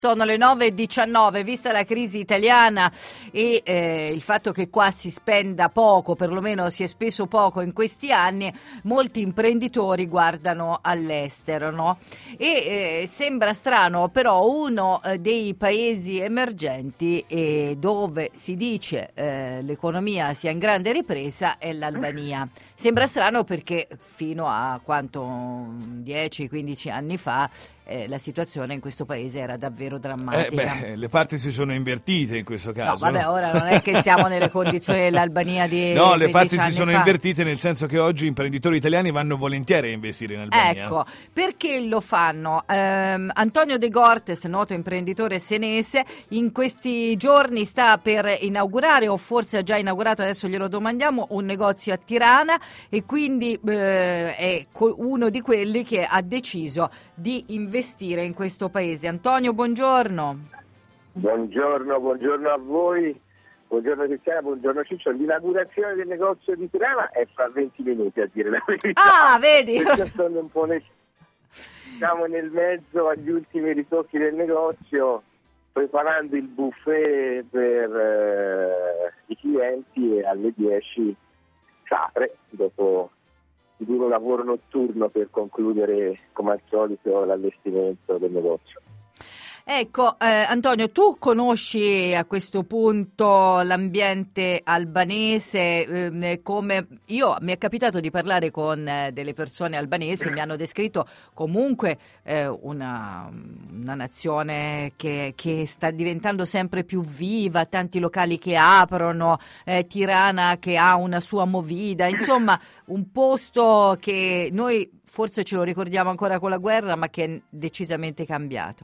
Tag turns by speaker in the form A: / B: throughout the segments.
A: Sono le 9:19, vista la crisi italiana e il fatto che qua si spenda poco, perlomeno si è speso poco in questi anni, molti imprenditori guardano all'estero, no? E sembra strano, però uno dei paesi emergenti dove si dice l'economia sia in grande ripresa è l'Albania. Sembra strano perché fino a 10-15 anni fa la situazione in questo paese era davvero drammatica.
B: Le parti si sono invertite in questo caso.
A: No, vabbè, ora non è che siamo nelle condizioni dell'Albania di
B: No, le
A: 15
B: parti si
A: anni
B: sono
A: fa.
B: invertite nel senso che oggi imprenditori italiani vanno volentieri a investire in Albania.
A: Ecco, perché lo fanno? Antonio De Gortes, noto imprenditore senese, in questi giorni sta per inaugurare, o forse ha già inaugurato, adesso glielo domandiamo, un negozio a Tirana e quindi è uno di quelli che ha deciso di investire in questo paese. Antonio, buongiorno.
C: Buongiorno a voi, buongiorno Cristiana, buongiorno Ciccio. L'inaugurazione del negozio di Tirana è fra 20 minuti, a dire la verità.
A: Ah, vedi?
C: Sono un po' siamo nel mezzo agli ultimi ritocchi del negozio, preparando il buffet per i clienti e alle 10 si apre, dopo un duro lavoro notturno per concludere come al solito l'allestimento del negozio.
A: Ecco, Antonio, tu conosci a questo punto l'ambiente albanese, come mi è capitato di parlare con delle persone albanesi, mi hanno descritto comunque una nazione che sta diventando sempre più viva, tanti locali che aprono, Tirana che ha una sua movida, insomma un posto che noi forse ce lo ricordiamo ancora con la guerra, ma che è decisamente cambiato.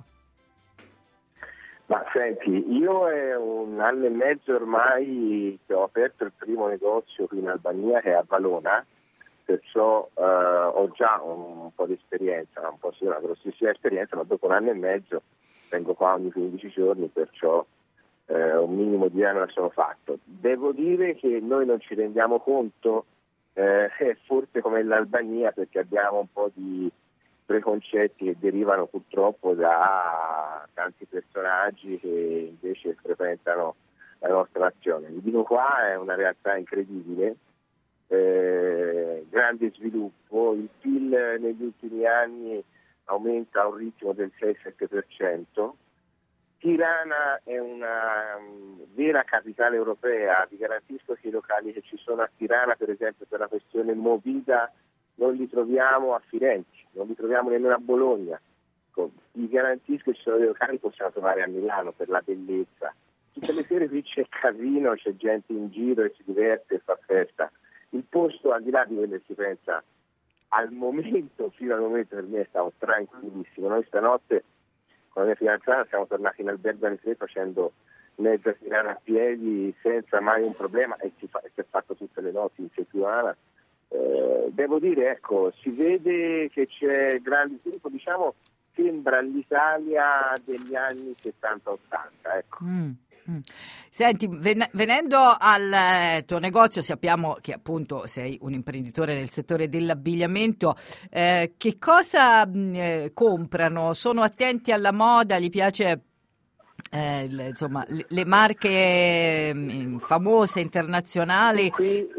C: Ma senti, io è un anno e mezzo ormai che ho aperto il primo negozio qui in Albania, che è a Valona, perciò ho già un po' di esperienza, un po' sì, una grossissima esperienza, ma dopo un anno e mezzo vengo qua ogni 15 giorni, perciò un minimo di anno lo sono fatto. Devo dire che noi non ci rendiamo conto, forse come l'Albania, perché abbiamo un po' di preconcetti che derivano purtroppo da tanti personaggi che invece frequentano la nostra nazione. Vi dico, qua è una realtà incredibile, grande sviluppo, il PIL negli ultimi anni aumenta a un ritmo del 6-7%. Tirana è una vera capitale europea, vi garantisco che i locali che ci sono a Tirana, per esempio per la questione Movida, non li troviamo a Firenze, non li troviamo nemmeno a Bologna. Vi garantisco che ci sono dei locali che possiamo trovare a Milano per la bellezza. Tutte le sere qui c'è casino, c'è gente in giro e si diverte e fa festa. Il posto, al di là di quello che si pensa, fino al momento per me è stato tranquillissimo. Noi stanotte con la mia fidanzata siamo tornati in albergo alle 3 facendo mezza Tirana a piedi senza mai un problema e si è fatto tutte le notti in settimana. Devo dire, ecco, si vede che c'è grande sviluppo, diciamo, sembra l'Italia degli anni 70-80, ecco.
A: Senti, venendo al tuo negozio, sappiamo che appunto sei un imprenditore nel settore dell'abbigliamento, che cosa comprano? Sono attenti alla moda? Gli piace insomma le marche famose, internazionali?
C: Qui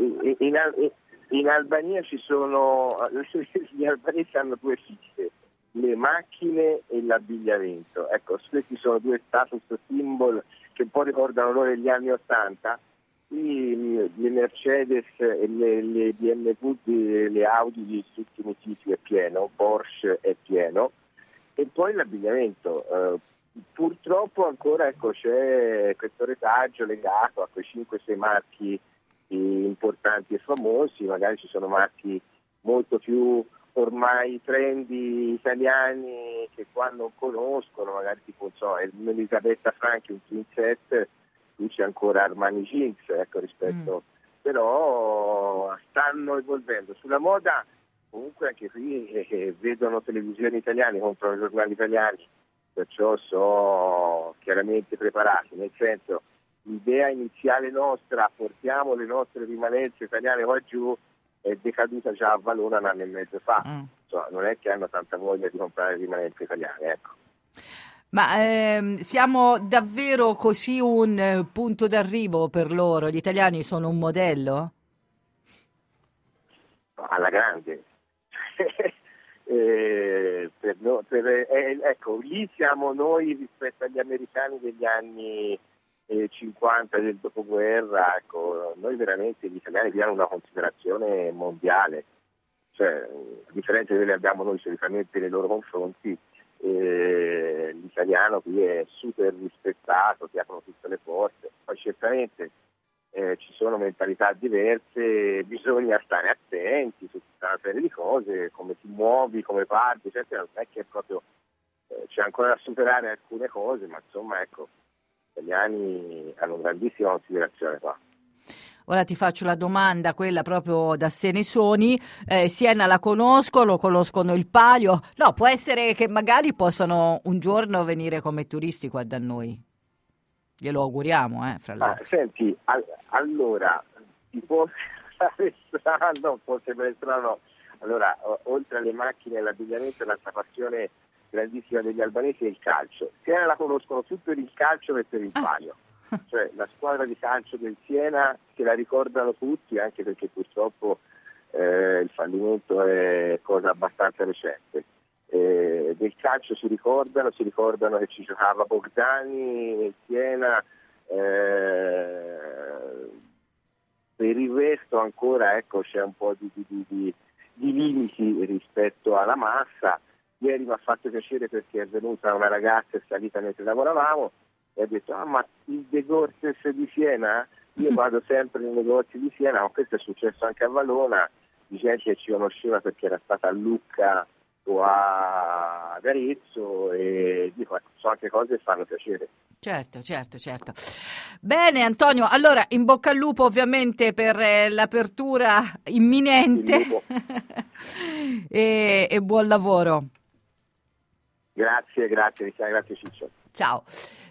C: in Albania ci sono, gli albanesi hanno due fisse, le macchine e l'abbigliamento. Ecco, questi sono due status symbol che un po' ricordano loro degli anni '80. Qui le Mercedes e le BMW, le Audi di tutti i tipi è pieno, Porsche è pieno, e poi l'abbigliamento. Purtroppo ancora, ecco, c'è questo retaggio legato a quei 5-6 marchi importanti e famosi, magari ci sono marchi molto più ormai trendy italiani che qua non conoscono, magari tipo Elisabetta Franchi, un twin set, qui c'è ancora Armani Jeans, ecco, rispetto, però stanno evolvendo. Sulla moda comunque anche qui vedono televisioni italiane, comprano giornali italiani, perciò sono chiaramente preparati, nel senso, l'idea iniziale nostra, portiamo le nostre rimanenze italiane qua giù, è decaduta già a Valona un anno e mezzo fa. Non è che hanno tanta voglia di comprare rimanenze italiane, ecco.
A: Ma siamo davvero così un punto d'arrivo per loro? Gli italiani sono un modello?
C: Alla grande. Ecco, lì siamo noi rispetto agli americani degli anni 50 del dopoguerra. Ecco, noi veramente gli italiani diamo una considerazione mondiale, cioè a differenza di quelle che abbiamo noi solitamente nei loro confronti. L'italiano qui è super rispettato, ti aprono tutte le porte. Poi certamente ci sono mentalità diverse, bisogna stare attenti su tutta una serie di cose, come ti muovi, come parli, eccetera. Non è che proprio c'è ancora da superare alcune cose, ma insomma ecco, gli italiani hanno grandissima considerazione qua.
A: Ora ti faccio la domanda, quella proprio da Senesoni. Siena la conoscono il Palio. No, può essere che magari possano un giorno venire come turisti qua da noi. Glielo auguriamo, fra l'altro.
C: Senti, allora, ti può sembrare strano, può sembrare strano. Allora, oltre alle macchine e all'abbigliamento, l'altra passione grandissima degli albanesi è il calcio. Siena la conoscono più per il calcio che per il Palio. Cioè la squadra di calcio del Siena se la ricordano tutti, anche perché purtroppo il fallimento è cosa abbastanza recente. Del calcio si ricordano che ci giocava Bogdani nel Siena, per il resto ancora ecco, c'è un po' di limiti rispetto alla massa. Ieri mi ha fatto piacere perché è venuta una ragazza, è salita mentre lavoravamo e ha detto: ma il De Gortes di Siena? Io vado sempre nei negozi di Siena, ma questo è successo anche a Valona, di gente che ci conosceva perché era stata a Lucca o ad Arezzo, e dico, sono anche cose che fanno piacere.
A: Certo. Bene Antonio, allora in bocca al lupo ovviamente per l'apertura imminente e buon lavoro.
C: Grazie Ciccio.
A: Ciao.